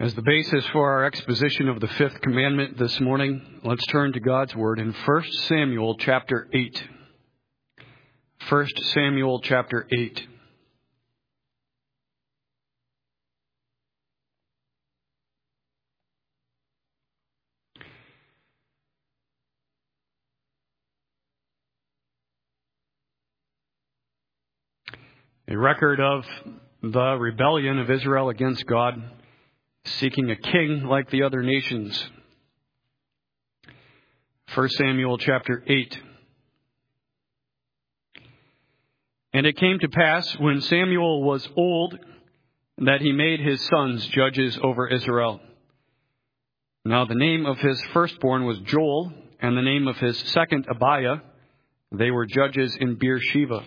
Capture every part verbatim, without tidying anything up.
As the basis for our exposition of the fifth commandment this morning, let's turn to God's Word in First Samuel chapter eight. First Samuel chapter eight. A record of the rebellion of Israel against God, seeking a king like the other nations. First Samuel chapter eight. And it came to pass, when Samuel was old, that he made his sons judges over Israel. Now the name of his firstborn was Joel, and the name of his second Abiah. They were judges in Beersheba.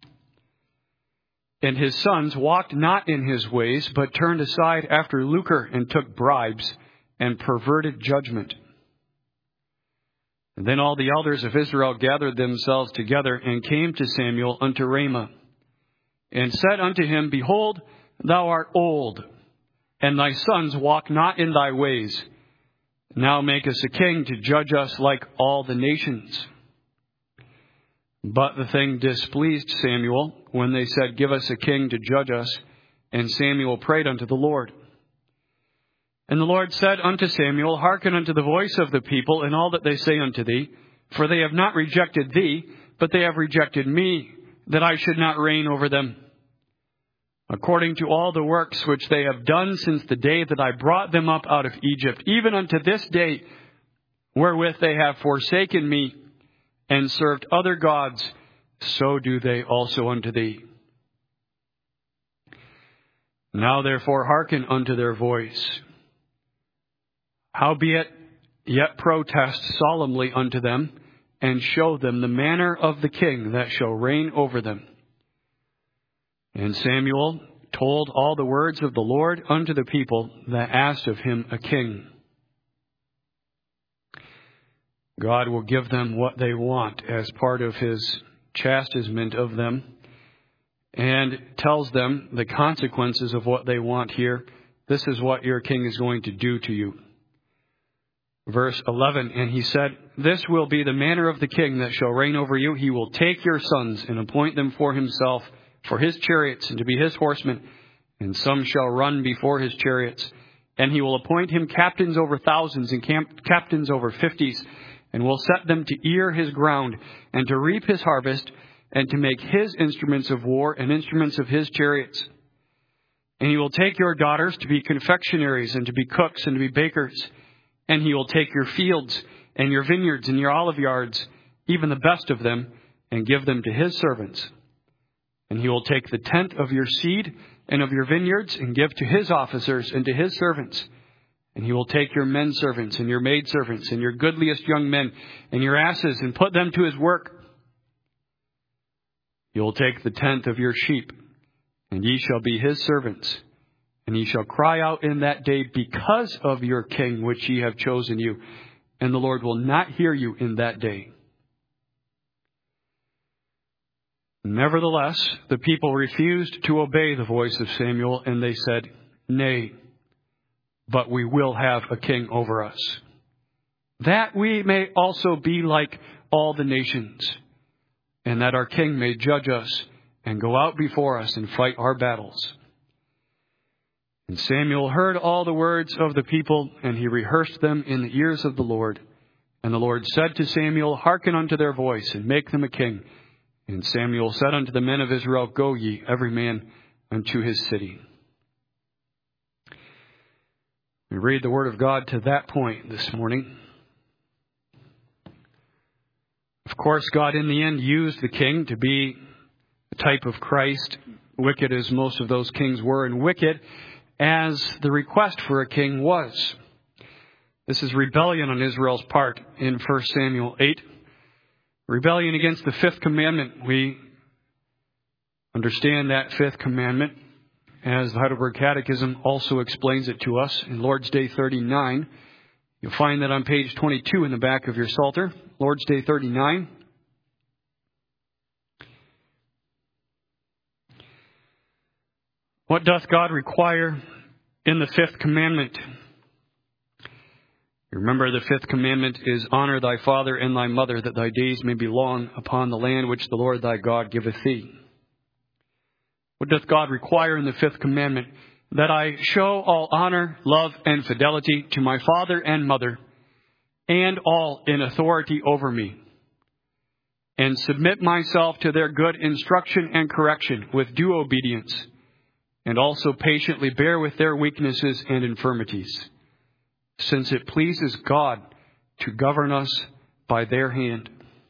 And his sons walked not in his ways, but turned aside after lucre, and took bribes, and perverted judgment. And then all the elders of Israel gathered themselves together, and came to Samuel unto Ramah, and said unto him, Behold, thou art old, and thy sons walk not in thy ways. Now make us a king to judge us like all the nations. But the thing displeased Samuel, when they said, Give us a king to judge us. And Samuel prayed unto the Lord. And the Lord said unto Samuel, Hearken unto the voice of the people in all that they say unto thee, for they have not rejected thee, but they have rejected me, that I should not reign over them. According to all the works which they have done since the day that I brought them up out of Egypt, even unto this day, wherewith they have forsaken me, and served other gods, so do they also unto thee. Now therefore hearken unto their voice. Howbeit, yet protest solemnly unto them, and show them the manner of the king that shall reign over them. And Samuel told all the words of the Lord unto the people that asked of him a king. God will give them what they want as part of his chastisement of them, and tells them the consequences of what they want here. This is what your king is going to do to you. Verse eleven, And he said, This will be the manner of the king that shall reign over you. He will take your sons and appoint them for himself, for his chariots, and to be his horsemen, and some shall run before his chariots. And he will appoint him captains over thousands, and camp- captains over fifties, and will set them to ear his ground, and to reap his harvest, and to make his instruments of war and instruments of his chariots. And he will take your daughters to be confectionaries, and to be cooks, and to be bakers. And he will take your fields, and your vineyards, and your olive yards, even the best of them, and give them to his servants. And he will take the tenth of your seed and of your vineyards, and give to his officers and to his servants. And he will take your men servants and your maid servants and your goodliest young men and your asses, and put them to his work. He will take the tenth of your sheep, and ye shall be his servants. And ye shall cry out in that day because of your king which ye have chosen you. And the Lord will not hear you in that day. Nevertheless, the people refused to obey the voice of Samuel, and they said, Nay, but we will have a king over us, that we may also be like all the nations, and that our king may judge us and go out before us and fight our battles. And Samuel heard all the words of the people, and he rehearsed them in the ears of the Lord. And the Lord said to Samuel, Hearken unto their voice, and make them a king. And Samuel said unto the men of Israel, Go ye, every man unto his city. We read the Word of God to that point this morning. Of course, God in the end used the king to be a type of Christ, wicked as most of those kings were, and wicked as the request for a king was. This is rebellion on Israel's part in First Samuel eight. Rebellion against the fifth commandment. We understand that fifth commandment as the Heidelberg Catechism also explains it to us in Lord's Day thirty-nine. You'll find that on page twenty-two in the back of your Psalter. Lord's Day thirty-nine. What doth God require in the fifth commandment. Remember, the fifth commandment is, honor thy father and thy mother, that thy days may be long upon the land which the Lord thy God giveth thee. What doth God require in the fifth commandment? That I show all honor, love, and fidelity to my father and mother, and all in authority over me, and submit myself to their good instruction and correction with due obedience, and also patiently bear with their weaknesses and infirmities, since it pleases God to govern us by their hand.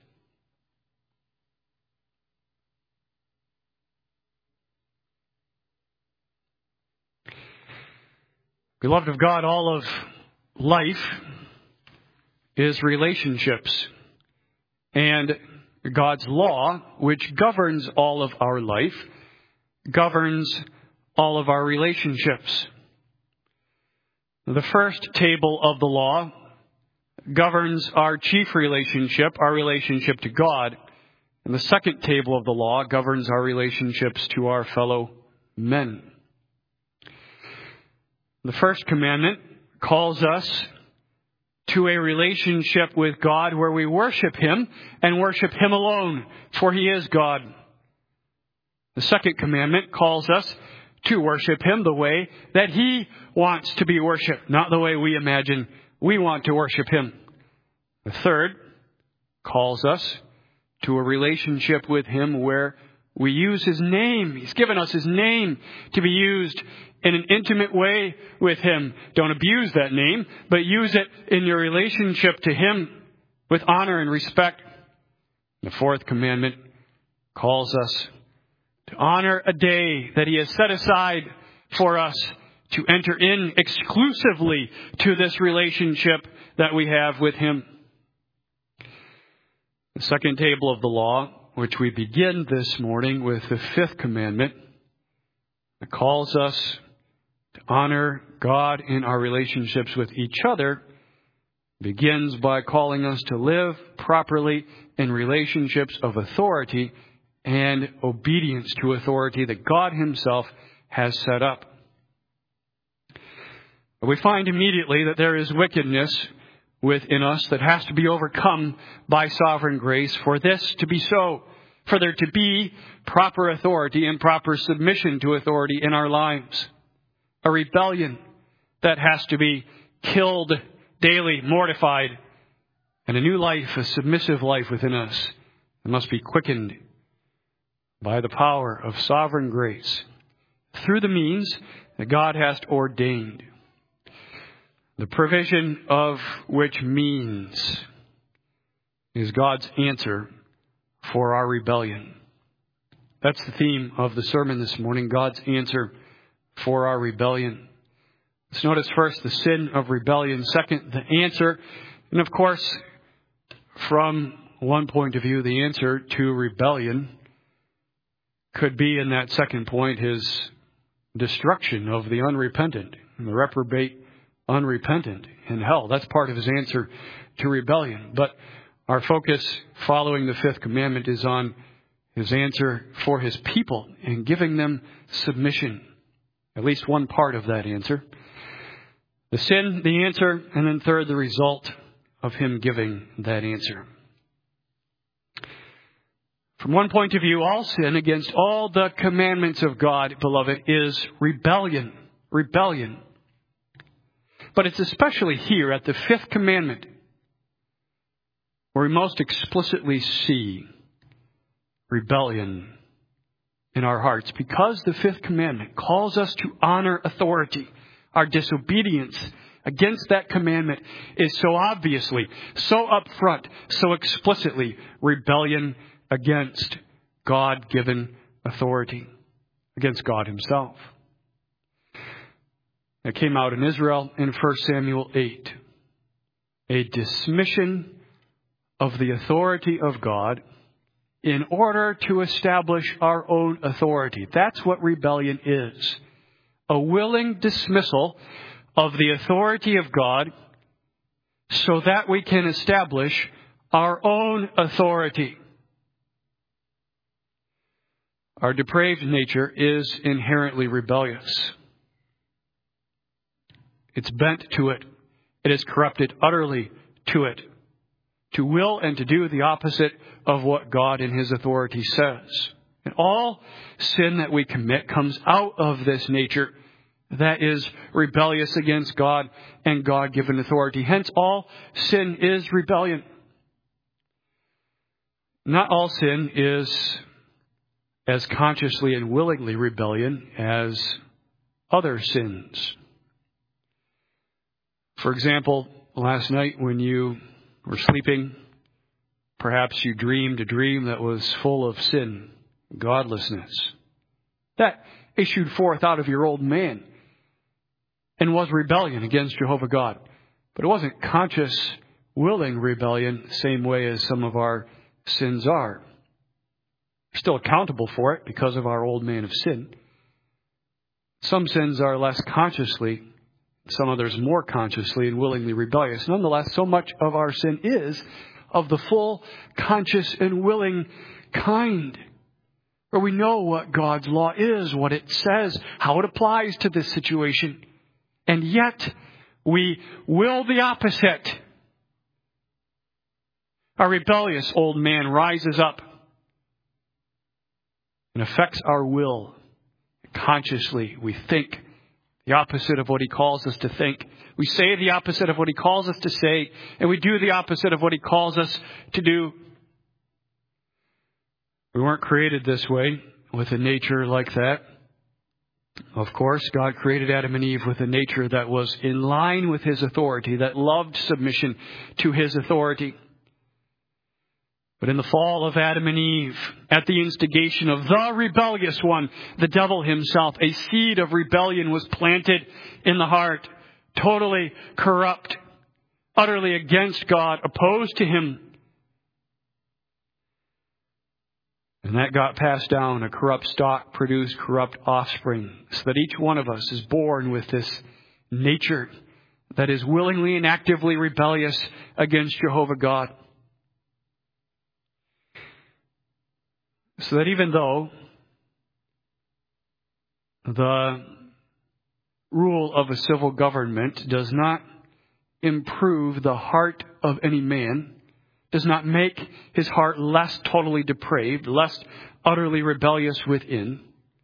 Beloved of God, all of life is relationships. And God's law, which governs all of our life, governs all of our relationships. The first table of the law governs our chief relationship, our relationship to God. And the second table of the law governs our relationships to our fellow men. The first commandment calls us to a relationship with God where we worship Him and worship Him alone, for He is God. The second commandment calls us to worship Him the way that He wants to be worshipped, not the way we imagine we want to worship Him. The third calls us to a relationship with Him where we use His name. He's given us His name to be used in an intimate way with Him. Don't abuse that name, but use it in your relationship to Him with honor and respect. The fourth commandment calls us to honor a day that He has set aside for us to enter in exclusively to this relationship that we have with Him. The second table of the law, which we begin this morning with the fifth commandment, it calls us to honor God in our relationships with each other, begins by calling us to live properly in relationships of authority and obedience to authority that God Himself has set up. We find immediately that there is wickedness within us that has to be overcome by sovereign grace for this to be so, for there to be proper authority and proper submission to authority in our lives. A rebellion that has to be killed daily, mortified, and a new life, a submissive life within us, that must be quickened by the power of sovereign grace through the means that God has ordained. The provision of which means is God's answer for our rebellion. That's the theme of the sermon this morning, God's answer for our rebellion. Let's notice first the sin of rebellion. Second, the answer. And of course, from one point of view, the answer to rebellion could be in that second point his destruction of the unrepentant, and the reprobate unrepentant in hell. That's part of his answer to rebellion. But our focus following the fifth commandment is on his answer for his people and giving them submission. At least one part of that answer. The sin, the answer, and then third, the result of him giving that answer. From one point of view, all sin against all the commandments of God, beloved, is rebellion. Rebellion. But it's especially here at the fifth commandment where we most explicitly see rebellion in our hearts, because the fifth commandment calls us to honor authority. Our disobedience against that commandment is so obviously, so upfront, so explicitly rebellion against God-given authority, against God Himself. It came out in Israel in First Samuel eight. A dismission of the authority of God in order to establish our own authority. That's what rebellion is. A willing dismissal of the authority of God so that we can establish our own authority. Our depraved nature is inherently rebellious. It's bent to it. It is corrupted utterly to it. To will and to do the opposite of what God in His authority says. And all sin that we commit comes out of this nature that is rebellious against God and God-given authority. Hence, all sin is rebellion. Not all sin is as consciously and willingly rebellion as other sins. For example, last night when you were sleeping, perhaps you dreamed a dream that was full of sin, godlessness. That issued forth out of your old man and was rebellion against Jehovah God. But it wasn't conscious, willing rebellion, the same way as some of our sins are. We're still accountable for it because of our old man of sin. Some sins are less consciously, some others more consciously and willingly rebellious. Nonetheless, so much of our sin is of the full, conscious and willing kind, where we know what God's law is, what it says, how it applies to this situation. And yet, we will the opposite. Our rebellious old man rises up and affects our will. Consciously, we think the opposite of what He calls us to think. We say the opposite of what He calls us to say, and we do the opposite of what He calls us to do. We weren't created this way, with a nature like that. Of course, God created Adam and Eve with a nature that was in line with His authority, that loved submission to His authority. But in the fall of Adam and Eve, at the instigation of the rebellious one, the devil himself, a seed of rebellion was planted in the heart, totally corrupt, utterly against God, opposed to Him. And that got passed down. A corrupt stock produced corrupt offspring, so that each one of us is born with this nature that is willingly and actively rebellious against Jehovah God. So that even though the rule of a civil government does not improve the heart of any man, does not make his heart less totally depraved, less utterly rebellious within,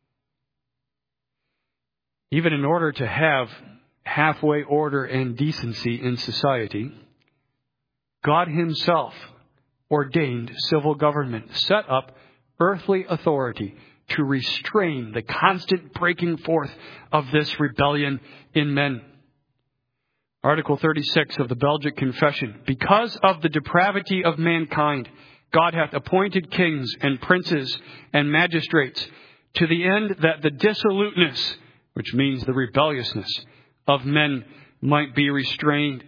even in order to have halfway order and decency in society, God Himself ordained civil government, set up earthly authority to restrain the constant breaking forth of this rebellion in men. Article thirty-six of the Belgic Confession. Because of the depravity of mankind, God hath appointed kings and princes and magistrates to the end that the dissoluteness, which means the rebelliousness, of men might be restrained.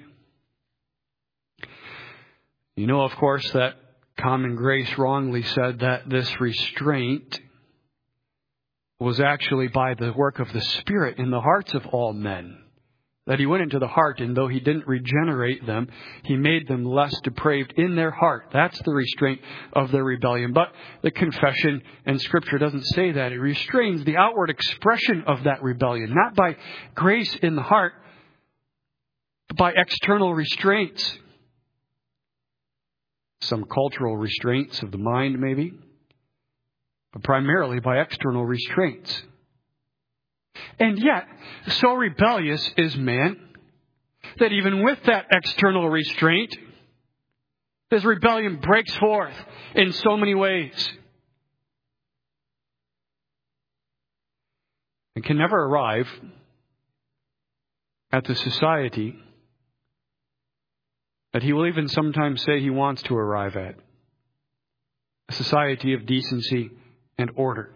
You know, of course, that Common Grace wrongly said that this restraint was actually by the work of the Spirit in the hearts of all men. That He went into the heart, and though He didn't regenerate them, He made them less depraved in their heart. That's the restraint of their rebellion. But the confession and Scripture doesn't say that. It restrains the outward expression of that rebellion, not by grace in the heart, but by external restraints. Some cultural restraints of the mind, maybe, but primarily by external restraints. And yet, so rebellious is man that even with that external restraint, this rebellion breaks forth in so many ways. It can never arrive at the society that He will even sometimes say He wants to arrive at. A society of decency and order.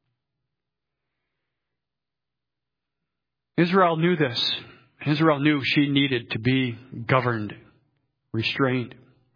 Israel knew this. Israel knew she needed to be governed, restrained.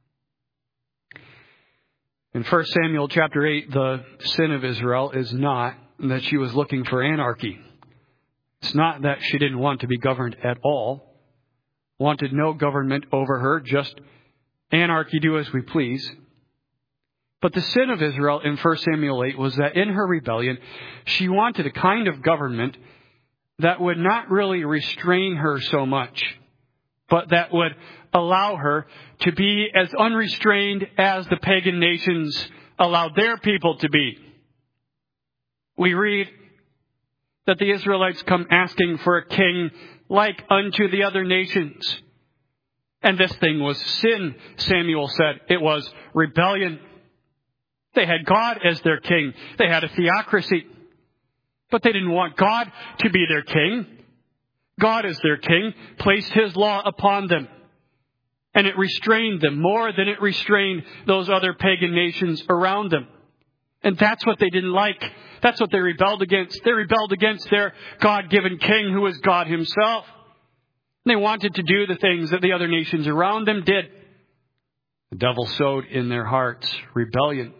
In First Samuel chapter eight, the sin of Israel is not that she was looking for anarchy. It's not that she didn't want to be governed at all. Wanted no government over her, just anarchy, do as we please. But the sin of Israel in First Samuel eight was that in her rebellion, she wanted a kind of government that would not really restrain her so much, but that would allow her to be as unrestrained as the pagan nations allowed their people to be. We read that the Israelites come asking for a king like unto the other nations. And this thing was sin, Samuel said. It was rebellion. They had God as their king. They had a theocracy. But they didn't want God to be their king. God as their king placed his law upon them. And it restrained them more than it restrained those other pagan nations around them. And that's what they didn't like. That's what they rebelled against. They rebelled against their God-given king who was God himself. They wanted to do the things that the other nations around them did. The devil sowed in their hearts rebellion.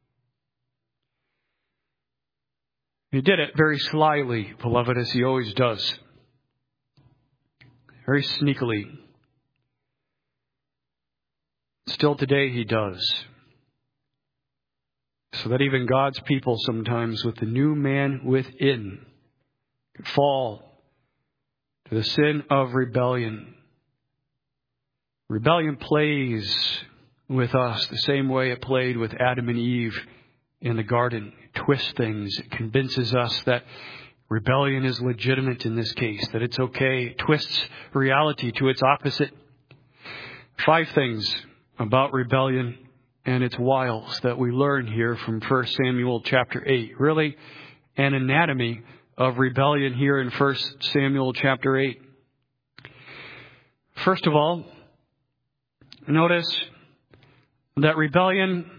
He did it very slyly, beloved, as he always does. Very sneakily. Still today he does. So that even God's people sometimes with the new man within could fall to the sin of rebellion. Rebellion plays with us the same way it played with Adam and Eve in the garden. It twists things. It convinces us that rebellion is legitimate in this case, that it's okay. It twists reality to its opposite. Five things about rebellion and its wiles that we learn here from First Samuel chapter eight. Really, an anatomy of rebellion here in First Samuel chapter eight. First of all, notice that rebellion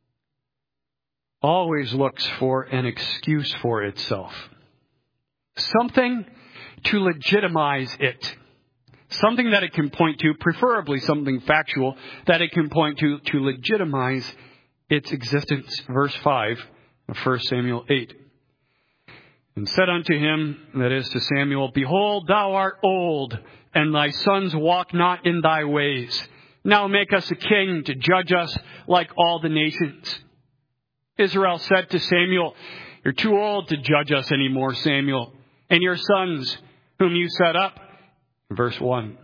always looks for an excuse for itself. Something to legitimize it. Something that it can point to, preferably something factual, that it can point to to legitimize its existence. Verse five of First Samuel eight. And said unto him, that is to Samuel, Behold, thou art old, and thy sons walk not in thy ways. Now make us a king to judge us like all the nations. Israel said to Samuel, You're too old to judge us anymore, Samuel. And your sons, whom you set up. Verse one.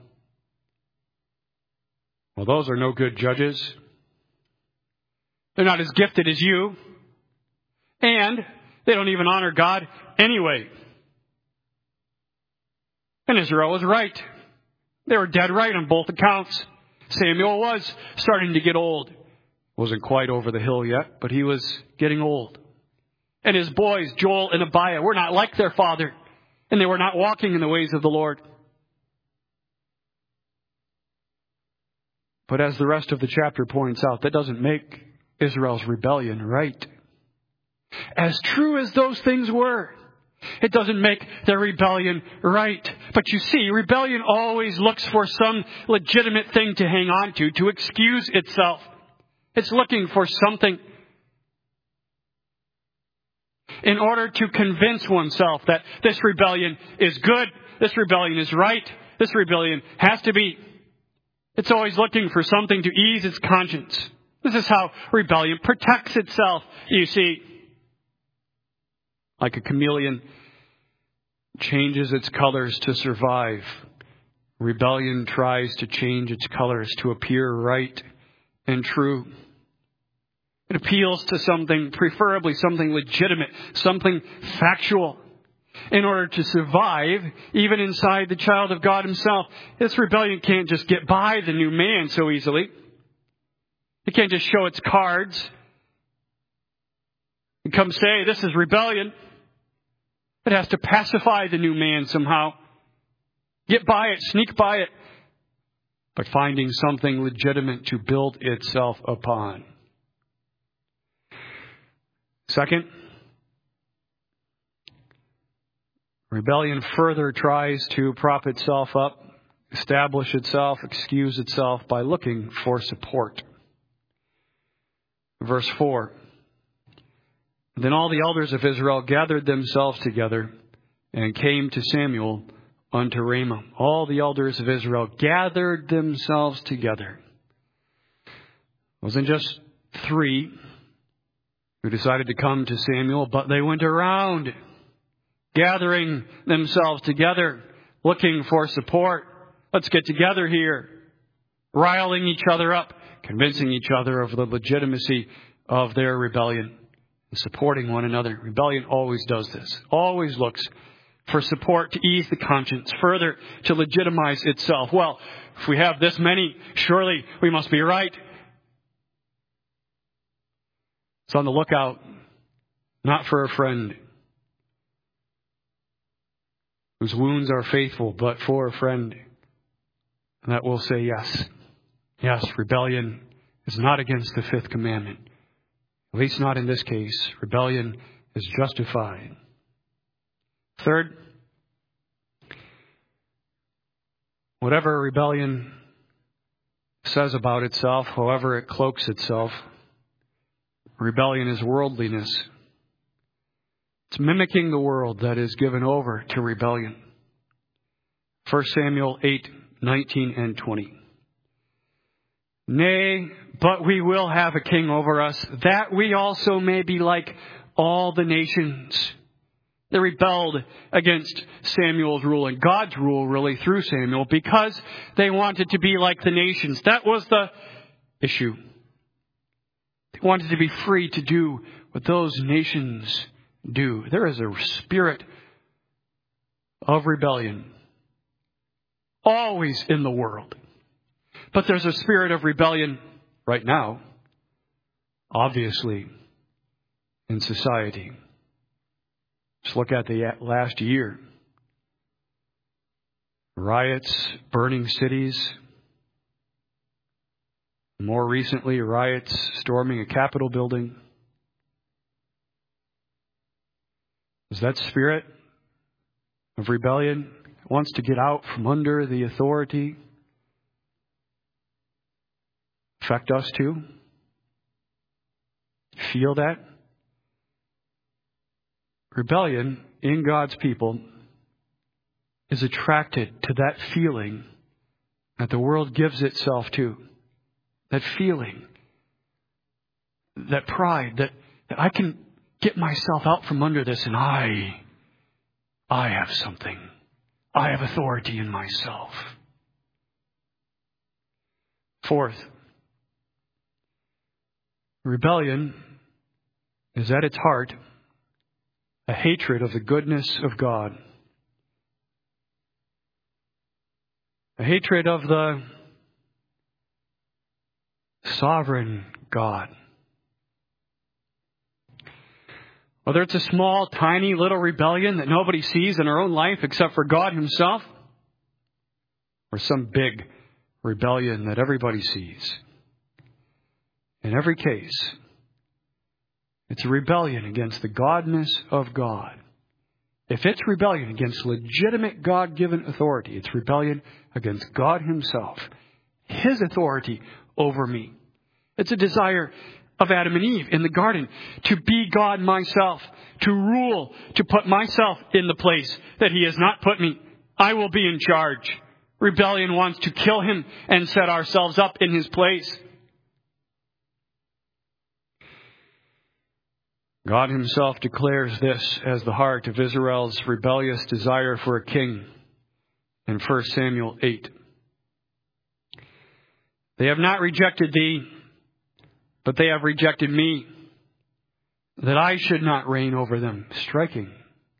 Well, those are no good judges. They're not as gifted as you. And they don't even honor God anyway. And Israel was right. They were dead right on both accounts. Samuel was starting to get old. Wasn't quite over the hill yet, but he was getting old. And his boys, Joel and Abiah, were not like their father. And they were not walking in the ways of the Lord. But as the rest of the chapter points out, that doesn't make Israel's rebellion right. As true as those things were, it doesn't make their rebellion right. But you see, rebellion always looks for some legitimate thing to hang on to, to excuse itself. It's looking for something in order to convince oneself that this rebellion is good, this rebellion is right, this rebellion has to be. It's always looking for something to ease its conscience. This is how rebellion protects itself, you see. Like a chameleon changes its colors to survive. Rebellion tries to change its colors to appear right and true. It appeals to something, preferably something legitimate, something factual, in order to survive, even inside the child of God himself. This rebellion can't just get by the new man so easily. It can't just show its cards and come say, this is rebellion. It has to pacify the new man somehow. Get by it, sneak by it, but finding something legitimate to build itself upon. Second, rebellion further tries to prop itself up, establish itself, excuse itself by looking for support. Verse four. Then all the elders of Israel gathered themselves together and came to Samuel unto Ramah. All the elders of Israel gathered themselves together. It wasn't just three who decided to come to Samuel, but they went around gathering themselves together, looking for support. Let's get together here, riling each other up, convincing each other of the legitimacy of their rebellion, and supporting one another. Rebellion always does this, always looks for support to ease the conscience, further to legitimize itself. Well, if we have this many, surely we must be right. It's on the lookout, not for a friend whose wounds are faithful, but for a friend that will say yes. Yes, rebellion is not against the fifth commandment. At least not in this case. Rebellion is justified. Third, whatever rebellion says about itself, however it cloaks itself, rebellion is worldliness. It's mimicking the world that is given over to rebellion. First Samuel eight, nineteen and twenty. Nay, but we will have a king over us, that we also may be like all the nations. They rebelled against Samuel's rule and God's rule really through Samuel because they wanted to be like the nations. That was the issue. They wanted to be free to do what those nations do. There is a spirit of rebellion always in the world. But there's a spirit of rebellion right now, obviously, in society. Just look at the last year. Riots, burning cities. More recently, riots storming a Capitol building. Is that spirit of rebellion that wants to get out from under the authority affect us too? Feel that? Rebellion in God's people is attracted to that feeling that the world gives itself to. That feeling, that pride, that, that I can get myself out from under this and I, I have something. I have authority in myself. Fourth, rebellion is at its heart a hatred of the goodness of God. A hatred of the sovereign God. Whether it's a small, tiny, little rebellion that nobody sees in our own life except for God Himself, or some big rebellion that everybody sees. In every case, it's a rebellion against the godness of God. If it's rebellion against legitimate God-given authority, it's rebellion against God Himself, His authority over me. It's a desire of Adam and Eve in the garden to be God myself, to rule, to put myself in the place that He has not put me. I will be in charge. Rebellion wants to kill Him and set ourselves up in His place. God Himself declares this as the heart of Israel's rebellious desire for a king in First Samuel eight. They have not rejected thee, but they have rejected me, that I should not reign over them. Striking.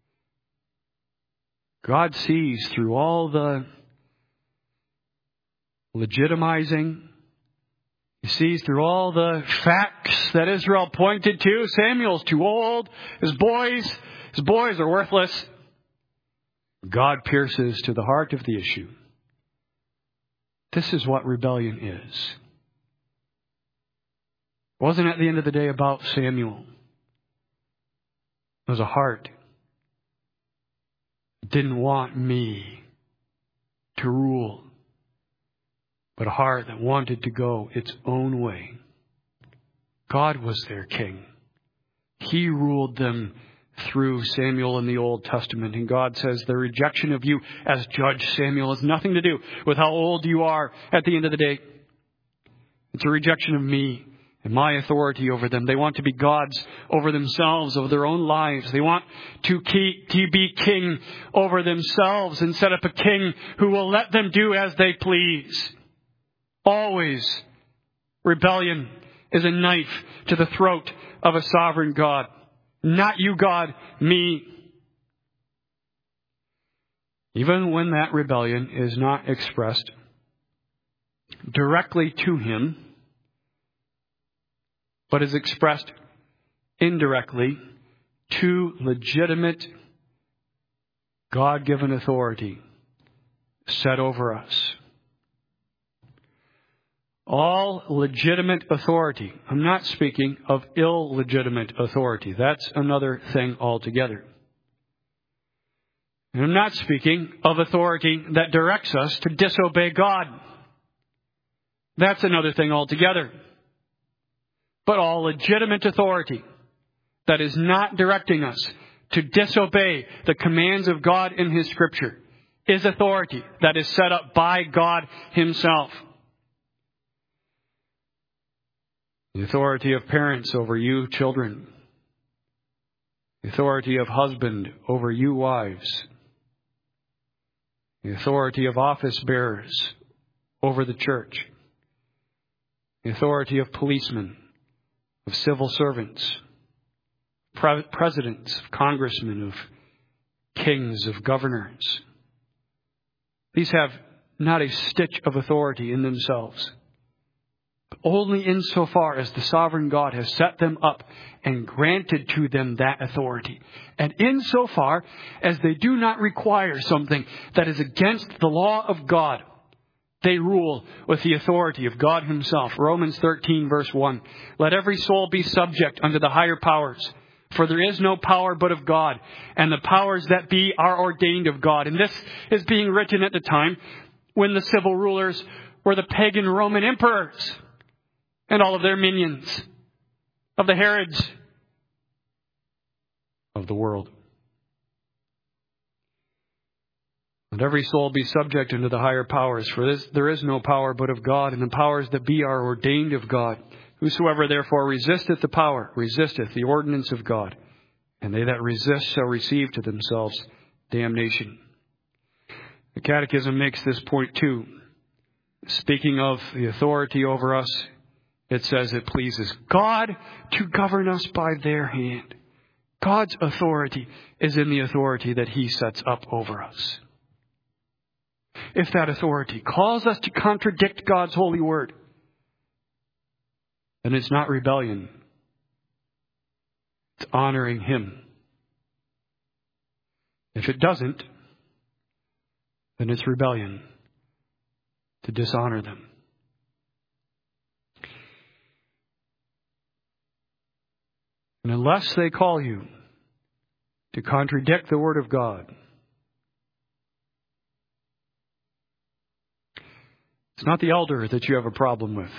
God sees through all the legitimizing. He sees through all the facts that Israel pointed to. Samuel's too old. His boys, his boys are worthless. God pierces to the heart of the issue. This is what rebellion is. It wasn't at the end of the day about Samuel. It was a heart that didn't want me to rule, but a heart that wanted to go its own way. God was their king. He ruled them through Samuel in the Old Testament. And God says the rejection of you as Judge Samuel has nothing to do with how old you are at the end of the day. It's a rejection of me and my authority over them. They want to be gods over themselves, over their own lives. They want to keep, to be king over themselves and set up a king who will let them do as they please. Always, rebellion is a knife to the throat of a sovereign God. Not you, God, me. Even when that rebellion is not expressed directly to Him, but is expressed indirectly to legitimate God-given authority set over us. All legitimate authority. I'm not speaking of illegitimate authority. That's another thing altogether. And I'm not speaking of authority that directs us to disobey God. That's another thing altogether. But all legitimate authority that is not directing us to disobey the commands of God in His Scripture is authority that is set up by God Himself. The authority of parents over you children. The authority of husband over you wives. The authority of office bearers over the church. The authority of policemen, of civil servants, pre- presidents, of congressmen, of kings, of governors. These have not a stitch of authority in themselves, but only insofar as the sovereign God has set them up and granted to them that authority. And insofar as they do not require something that is against the law of God, they rule with the authority of God Himself. Romans thirteen verse one. Let every soul be subject unto the higher powers. For there is no power but of God, and the powers that be are ordained of God. And this is being written at the time when the civil rulers were the pagan Roman emperors and all of their minions, of the Herods of the world. Let every soul be subject unto the higher powers, for this, there is no power but of God, and the powers that be are ordained of God. Whosoever therefore resisteth the power, resisteth the ordinance of God, and they that resist shall receive to themselves damnation. The Catechism makes this point too. Speaking of the authority over us, it says it pleases God to govern us by their hand. God's authority is in the authority that He sets up over us. If that authority calls us to contradict God's holy word, then it's not rebellion. It's honoring Him. If it doesn't, then it's rebellion to dishonor them. And unless they call you to contradict the Word of God, it's not the elder that you have a problem with.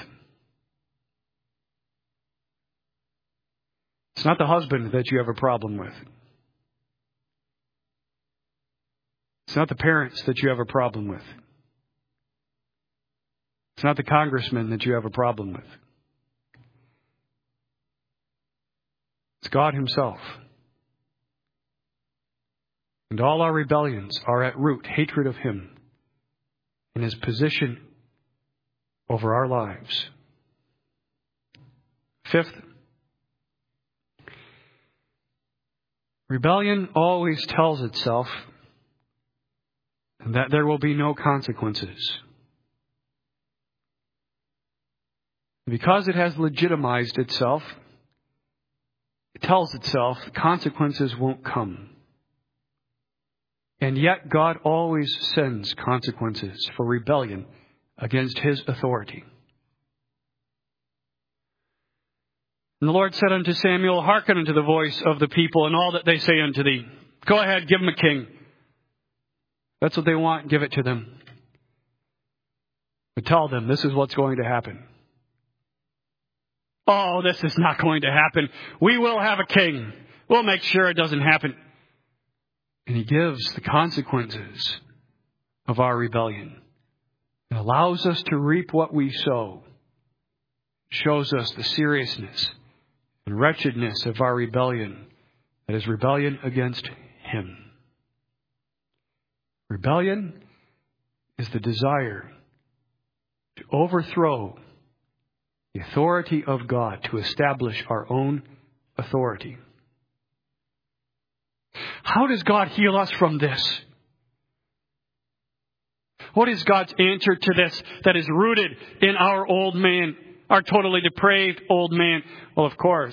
It's not the husband that you have a problem with. It's not the parents that you have a problem with. It's not the congressman that you have a problem with. It's God Himself. And all our rebellions are at root hatred of Him and His position over our lives. Fifth, rebellion always tells itself that there will be no consequences. Because it has legitimized itself, it tells itself the consequences won't come. And yet God always sends consequences for rebellion against His authority. And the Lord said unto Samuel, hearken unto the voice of the people and all that they say unto thee. Go ahead, give them a king. That's what they want, give it to them. But tell them this is what's going to happen. Oh, this is not going to happen. We will have a king. We'll make sure it doesn't happen. And He gives the consequences of our rebellion. It allows us to reap what we sow. shows us the seriousness and wretchedness of our rebellion. That is rebellion against Him. Rebellion is the desire to overthrow the authority of God, to establish our own authority. How does God heal us from this? What is God's answer to this that is rooted in our old man, our totally depraved old man? Well, of course,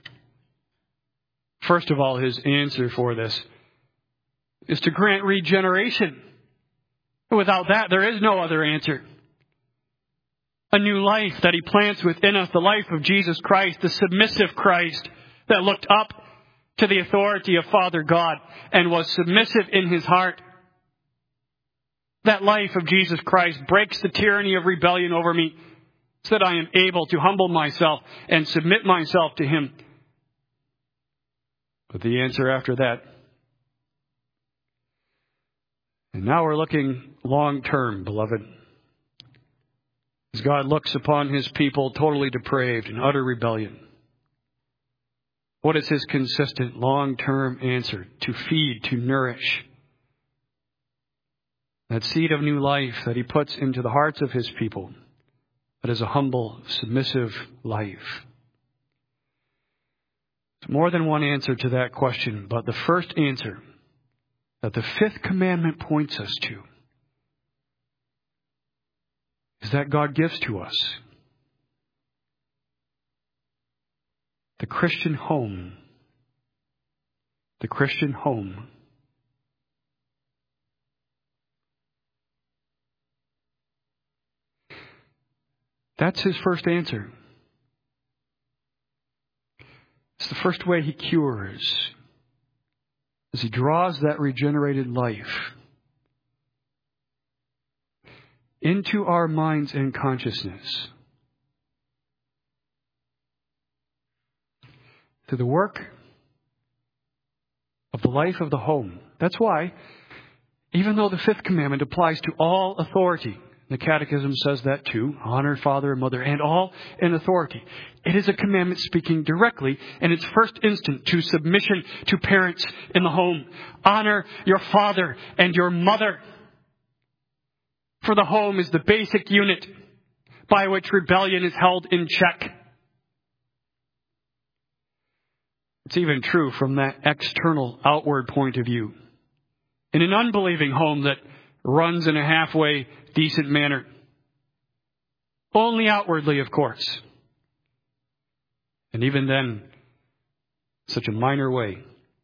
first of all, His answer for this is to grant regeneration. Without that, there is no other answer. A new life that He plants within us, the life of Jesus Christ, the submissive Christ that looked up to the authority of Father God and was submissive in His heart. That life of Jesus Christ breaks the tyranny of rebellion over me so that I am able to humble myself and submit myself to Him. But the answer after that, and now we're looking long term, beloved. As God looks upon His people totally depraved in utter rebellion, what is His consistent long-term answer? To feed, to nourish that seed of new life that He puts into the hearts of His people. That is a humble, submissive life. There's more than one answer to that question, but the first answer that the fifth commandment points us to is that God gives to us. The Christian home. The Christian home. That's His first answer. It's the first way He cures. As He draws that regenerated life into our minds and consciousness through the work of the life of the home. That's why, even though the fifth commandment applies to all authority, the Catechism says that too, honor father and mother and all in authority. It is a commandment speaking directly in its first instant to submission to parents in the home. Honor your father and your mother. For the home is the basic unit by which rebellion is held in check. It's even true from that external, outward point of view. In an unbelieving home that runs in a halfway decent manner. Only outwardly, of course. And even then, such a minor way.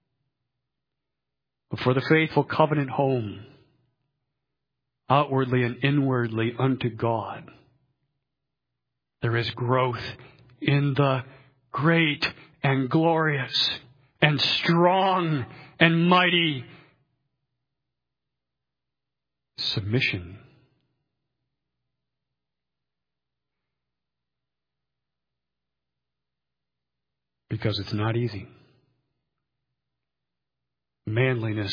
But for the faithful covenant home, outwardly and inwardly unto God, there is growth in the great and glorious and strong and mighty submission. Because it's not easy. Manliness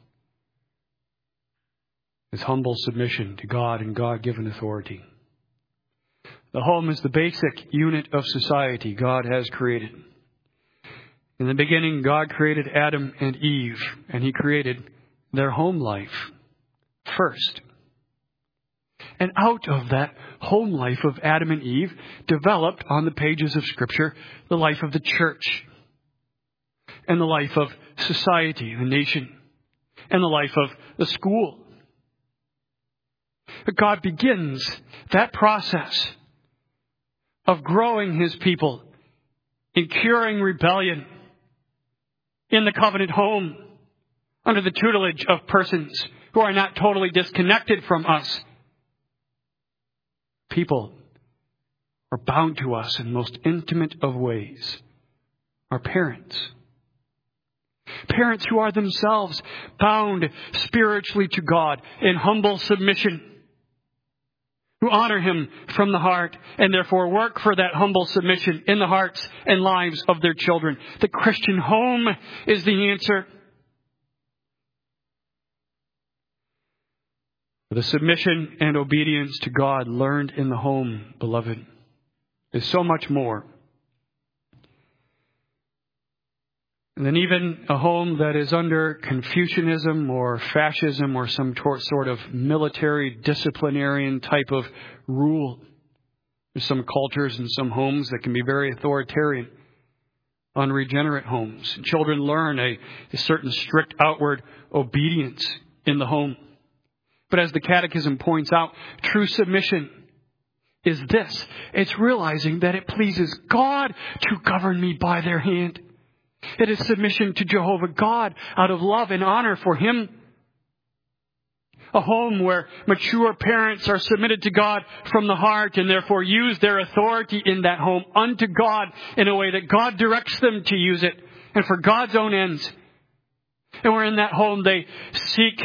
is humble submission to God and God-given authority. The home is the basic unit of society God has created. In the beginning, God created Adam and Eve, and He created their home life first. And out of that home life of Adam and Eve developed on the pages of Scripture the life of the church and the life of society, the nation, and the life of the school. But God begins that process of growing His people in curing rebellion in the covenant home under the tutelage of persons who are not totally disconnected from us. People are bound to us in most intimate of ways. Our parents. Parents who are themselves bound spiritually to God in humble submission. Who honor Him from the heart and therefore work for that humble submission in the hearts and lives of their children. The Christian home is the answer. The submission and obedience to God learned in the home, beloved, is so much more than even a home that is under Confucianism or fascism or some tor- sort of military disciplinarian type of rule. There's some cultures and some homes that can be very authoritarian, unregenerate homes. Children learn a, a certain strict outward obedience in the home. But as the Catechism points out, true submission is this. It's realizing that it pleases God to govern me by their hand. It is submission to Jehovah God out of love and honor for Him. A home where mature parents are submitted to God from the heart and therefore use their authority in that home unto God in a way that God directs them to use it and for God's own ends. And where in that home they seek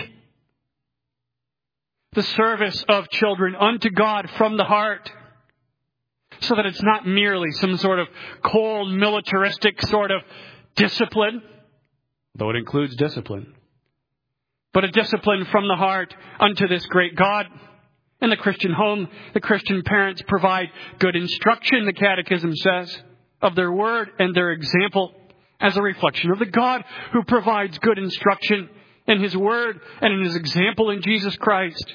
the service of children unto God from the heart, so that it's not merely some sort of cold, militaristic sort of discipline, though it includes discipline, but a discipline from the heart unto this great God. In the Christian home, the Christian parents provide good instruction, the Catechism says, of their word and their example as a reflection of the God who provides good instruction in His word and in His example in Jesus Christ.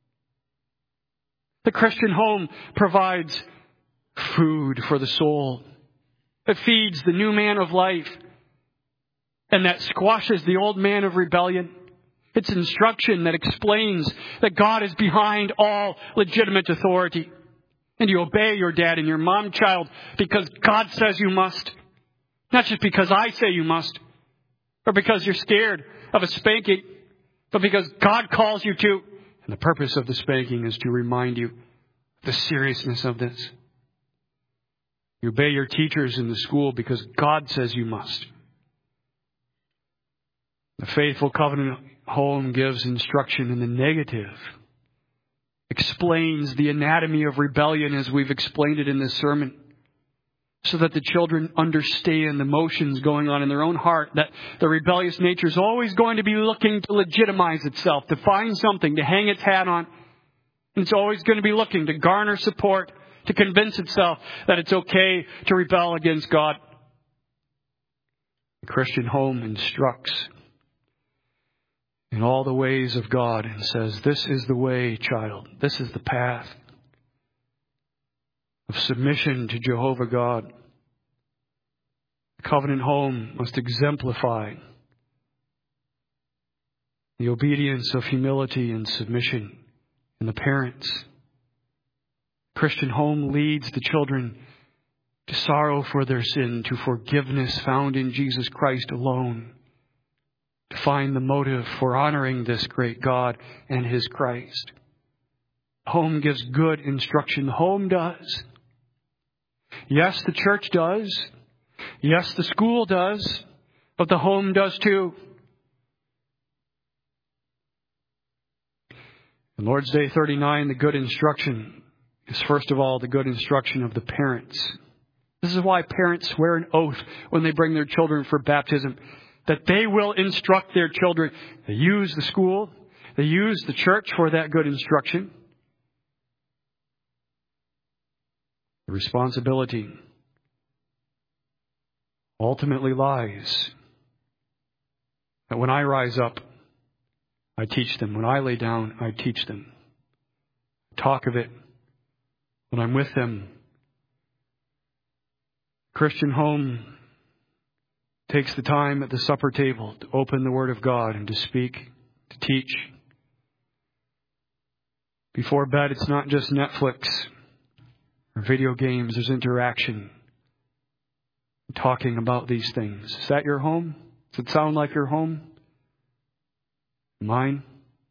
The Christian home provides food for the soul. It feeds the new man of life, and that squashes the old man of rebellion. It's instruction that explains that God is behind all legitimate authority. And you obey your dad and your mom, child, because God says you must. Not just because I say you must, or because you're scared of a spanking, but because God calls you to. And the purpose of the spanking is to remind you the seriousness of this. You obey your teachers in the school because God says you must. The faithful covenant home gives instruction in the negative, explains the anatomy of rebellion as we've explained it in this sermon, so that the children understand the motions going on in their own heart, that the rebellious nature is always going to be looking to legitimize itself, to find something to hang its hat on. And it's always going to be looking to garner support, to convince itself that it's okay to rebel against God. The Christian home instructs in all the ways of God and says, this is the way, child. This is the path of submission to Jehovah God. The covenant home must exemplify the obedience of humility and submission in the parents. Christian home leads the children to sorrow for their sin, to forgiveness found in Jesus Christ alone, to find the motive for honoring this great God and His Christ. Home gives good instruction. Home does. Yes, the church does. Yes, the school does. But the home does too. In Lord's Day thirty-nine, the good instruction is first of all the good instruction of the parents. This is why parents swear an oath when they bring their children for baptism, that they will instruct their children. They use the school. They use the church for that good instruction. The responsibility ultimately lies that when I rise up, I teach them. When I lay down, I teach them. Talk of it when I'm with them. Christian home takes the time at the supper table to open the Word of God and to speak, to teach. Before bed, it's not just Netflix or video games. There's interaction, talking about these things. Is that your home? Does it sound like your home? Mine?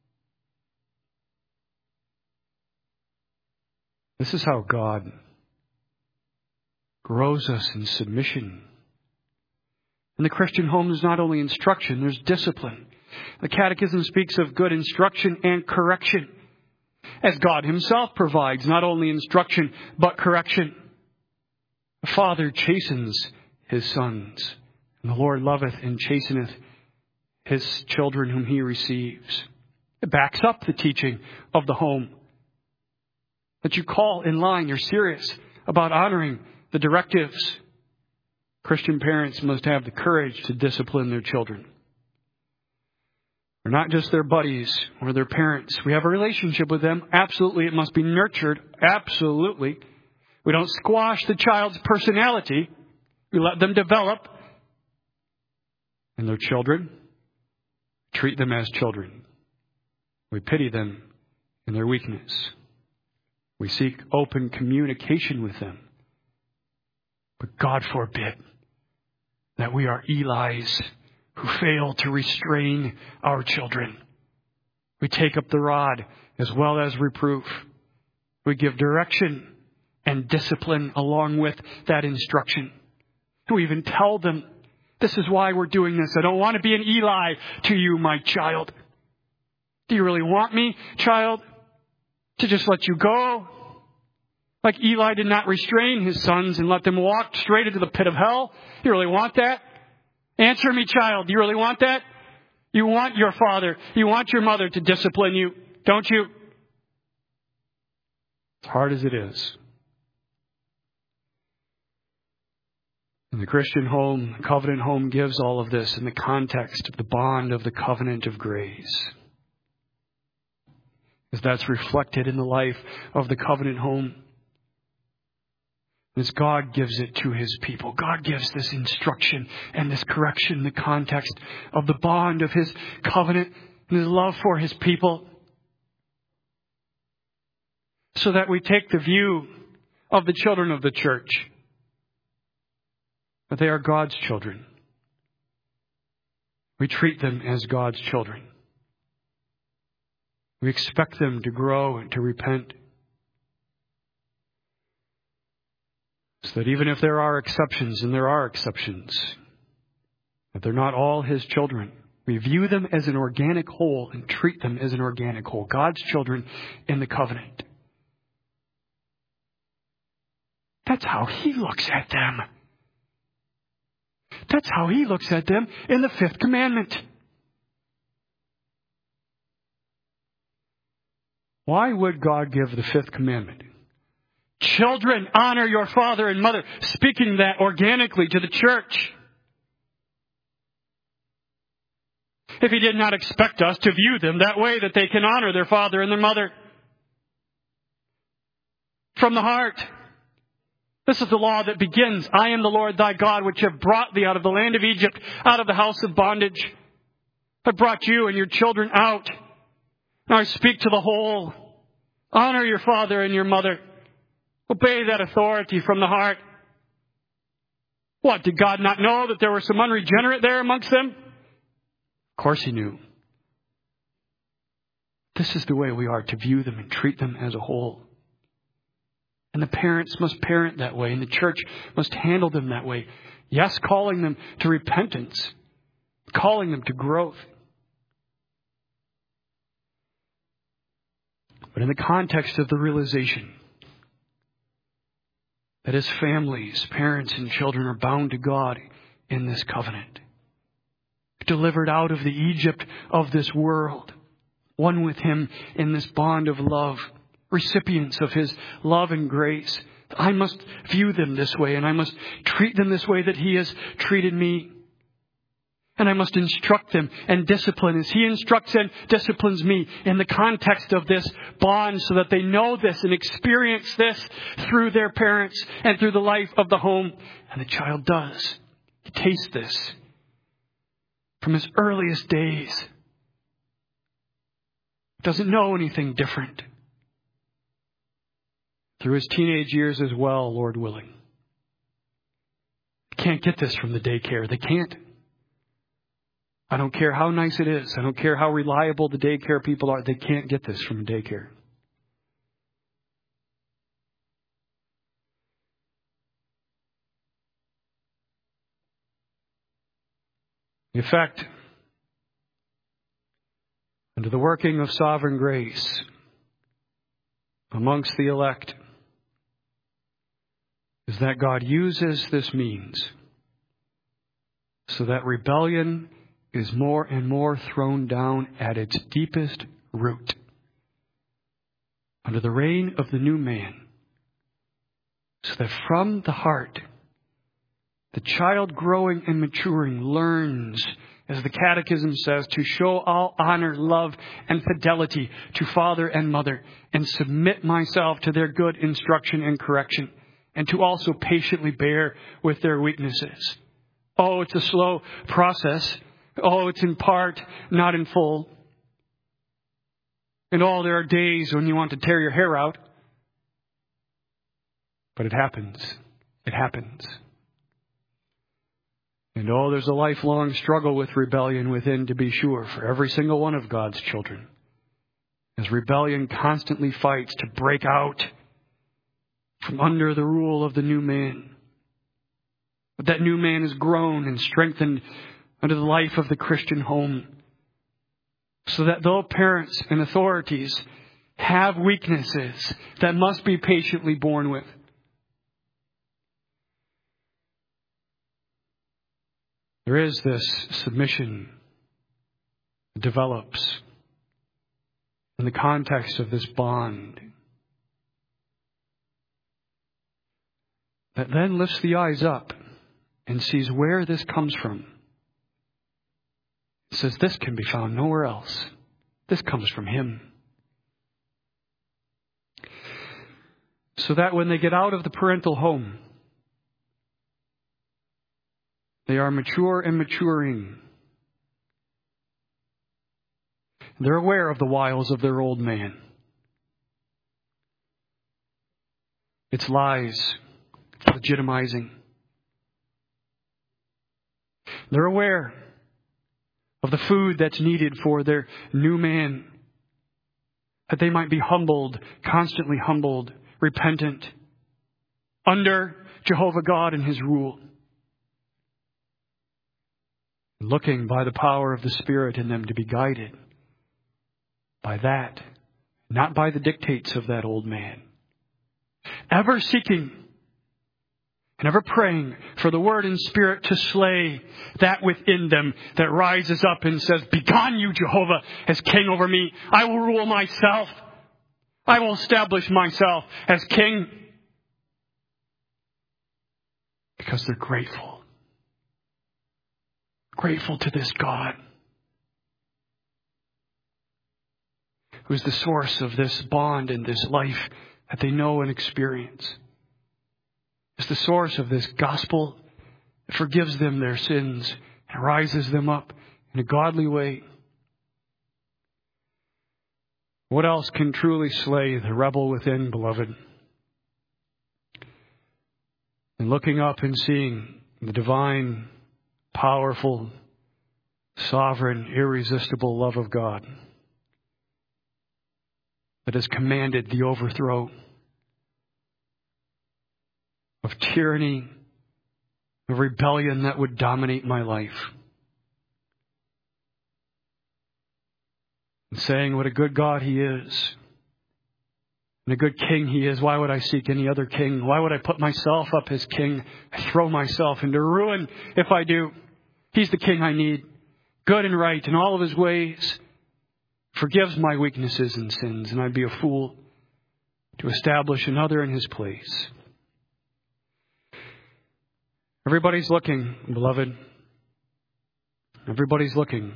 This is how God grows us in submission. In the Christian home, there's not only instruction, there's discipline. The Catechism speaks of good instruction and correction, as God Himself provides not only instruction, but correction. The Father chastens His sons, and the Lord loveth and chasteneth His children whom He receives. It backs up the teaching of the home. That you call in line, you're serious about honoring the directives. Christian parents must have the courage to discipline their children. They're not just their buddies or their parents. We have a relationship with them. Absolutely, it must be nurtured. Absolutely. We don't squash the child's personality. We let them develop. And their children, treat them as children. We pity them in their weakness. We seek open communication with them. But God forbid that we are Eli's who fail to restrain our children. We take up the rod as well as reproof. We give direction and discipline along with that instruction. We even tell them, this is why we're doing this. I don't want to be an Eli to you, my child. Do you really want me, child, to just let you go? Like Eli did not restrain his sons and let them walk straight into the pit of hell. You really want that? Answer me, child. Do you really want that? You want your father, you want your mother to discipline you, don't you? As hard as it is. And the Christian home, the covenant home, gives all of this in the context of the bond of the covenant of grace. As that's reflected in the life of the covenant home. As God gives it to His people. God gives this instruction and this correction in the context of the bond of His covenant and His love for His people. So that we take the view of the children of the church. That they are God's children. We treat them as God's children. We expect them to grow and to repent. So that even if there are exceptions, and there are exceptions, that they're not all His children. We view them as an organic whole and treat them as an organic whole. God's children in the covenant. That's how He looks at them. That's how He looks at them in the fifth commandment. Why would God give the fifth commandment? Children, honor your father and mother. Speaking that organically to the church. If He did not expect us to view them that way, that they can honor their father and their mother. From the heart. This is the law that begins. I am the Lord thy God, which have brought thee out of the land of Egypt, out of the house of bondage. I brought you and your children out. Now I speak to the whole. Honor your father and your mother. Obey that authority from the heart. What, did God not know that there were some unregenerate there amongst them? Of course He knew. This is the way we are to view them and treat them as a whole. And the parents must parent that way, and the church must handle them that way. Yes, calling them to repentance, calling them to growth. But in the context of the realization that as families, parents and children are bound to God in this covenant, delivered out of the Egypt of this world, one with Him in this bond of love, recipients of His love and grace. I must view them this way, and I must treat them this way that He has treated me. And I must instruct them and discipline as He instructs and disciplines me in the context of this bond, so that they know this and experience this through their parents and through the life of the home. And the child does. He tastes this from his earliest days. Doesn't know anything different. Through his teenage years as well, Lord willing. Can't get this from the daycare. They can't. I don't care how nice it is. I don't care how reliable the daycare people are. They can't get this from a daycare. In fact, under the working of sovereign grace amongst the elect, is that God uses this means so that rebellion is more and more thrown down at its deepest root. Under the reign of the new man, So that from the heart, the child growing and maturing learns, as the Catechism says, to show all honor, love, and fidelity to father and mother, and submit myself to their good instruction and correction, and to also patiently bear with their weaknesses. Oh, it's a slow process. Oh, it's in part, not in full. And oh, there are days when you want to tear your hair out. But it happens. It happens. And oh, there's a lifelong struggle with rebellion within, to be sure, for every single one of God's children. As rebellion constantly fights to break out from under the rule of the new man. But that new man is grown and strengthened under the life of the Christian home. So that though parents and authorities have weaknesses that must be patiently borne with, there is this submission that develops in the context of this bond that then lifts the eyes up and sees where this comes from. It says this can be found nowhere else. This comes from Him. So that when they get out of the parental home, they are mature and maturing. They're aware of the wiles of their old man. Its lies, its legitimizing. They're aware of the food that's needed for their new man, that they might be humbled, constantly humbled, repentant, under Jehovah God and His rule. Looking by the power of the Spirit in them to be guided by that, not by the dictates of that old man. Ever seeking and ever praying for the Word and Spirit to slay that within them that rises up and says, "Begone you, Jehovah, as king over me. I will rule myself. I will establish myself as king." Because they're grateful. Grateful to this God who is the source of this bond and this life that they know and experience. Is the source of this gospel that forgives them their sins and rises them up in a godly way. What else can truly slay the rebel within, beloved? And looking up and seeing the divine, powerful, sovereign, irresistible love of God that has commanded the overthrow of tyranny, of rebellion that would dominate my life. And saying what a good God He is, and a good king He is. Why would I seek any other king? Why would I put myself up as king? I throw myself into ruin if I do. He's the king I need. Good and right in all of His ways. Forgives my weaknesses and sins. And I'd be a fool to establish another in His place. Everybody's looking, beloved. Everybody's looking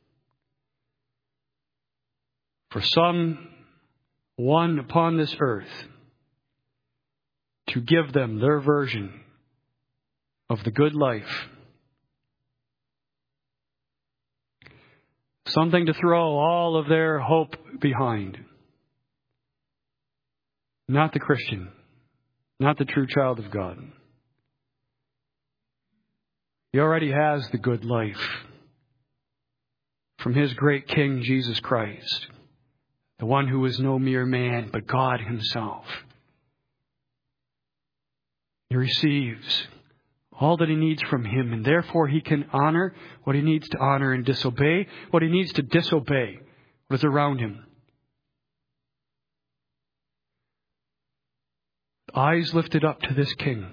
for some one upon this earth to give them their version of the good life. Something to throw all of their hope behind. Not the Christian. Not the true child of God. He already has the good life from His great King, Jesus Christ. The one who is no mere man, but God Himself. He receives all that He needs from Him, and therefore He can honor what He needs to honor and disobey what He needs to disobey what is around Him. Eyes lifted up to this King.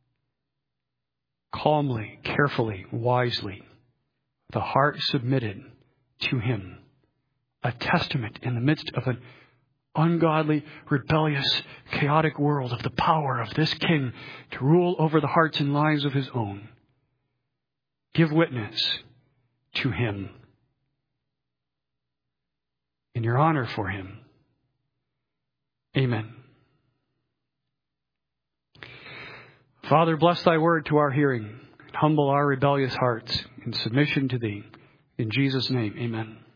Calmly, carefully, wisely. The heart submitted to Him. A testament in the midst of an ungodly, rebellious, chaotic world of the power of this king to rule over the hearts and lives of his own. Give witness to him in your honor for him. Amen. Father, bless thy word to our hearing. Humble our rebellious hearts in submission to thee. In Jesus' name, amen.